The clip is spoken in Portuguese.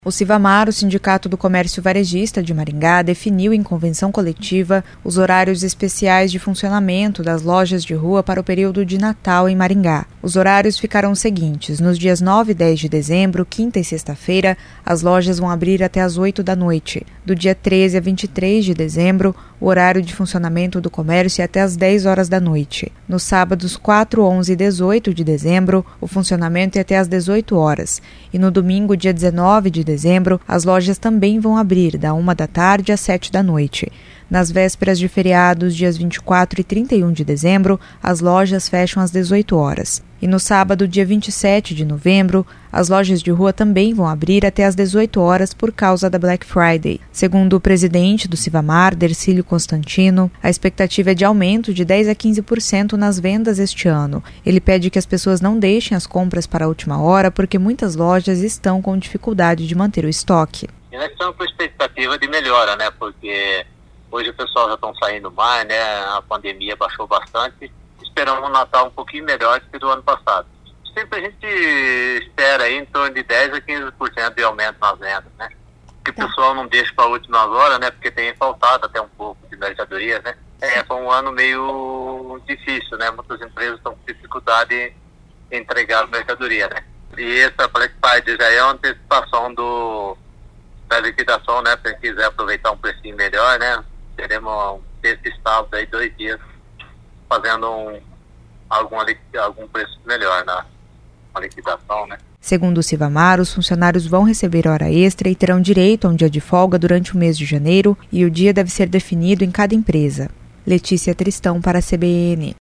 O Civamar, o Sindicato do Comércio Varejista de Maringá, definiu em convenção coletiva os horários especiais de funcionamento das lojas de rua para o período de Natal em Maringá. Os horários ficarão os seguintes: nos dias 9 e 10 de dezembro, quinta e sexta-feira, as lojas vão abrir até às 8 da noite. Do dia 13 a 23 de dezembro, o horário de funcionamento do comércio é até às 10 horas da noite. Nos sábados 4, 11 e 18 de dezembro, o funcionamento é até às 18 horas. E no domingo, dia 19 de dezembro, as lojas também vão abrir, da 1 da tarde às 7 da noite. Nas vésperas de feriados, dias 24 e 31 de dezembro, as lojas fecham às 18 horas. E no sábado, dia 27 de novembro, as lojas de rua também vão abrir até às 18 horas por causa da Black Friday. Segundo o presidente do Civamar, Dercílio Constantino, a expectativa é de aumento de 10% a 15% nas vendas este ano. Ele pede que as pessoas não deixem as compras para a última hora, porque muitas lojas estão com dificuldade de manter o estoque. E nós estamos com expectativa de melhora, né? Porque hoje o pessoal já está saindo mais, né? A pandemia baixou bastante. Esperamos um Natal um pouquinho melhor do que do ano passado. Sempre a gente espera aí em torno de 10% a 15% de aumento nas vendas, né? Que o pessoal não deixa para a última hora, né? Porque tem faltado até um pouco de mercadorias, né? Foi um ano meio difícil, né? Muitas empresas estão com dificuldade em entregar a mercadoria, né? E essa Black Friday já é uma antecipação da liquidação, né? Para quem quiser aproveitar um precinho melhor, né? Teremos esse sábado aí 2 dias fazendo algum preço melhor na liquidação, né? Segundo o Civamar, os funcionários vão receber hora extra e terão direito a um dia de folga durante o mês de janeiro, e o dia deve ser definido em cada empresa. Letícia Tristão para a CBN.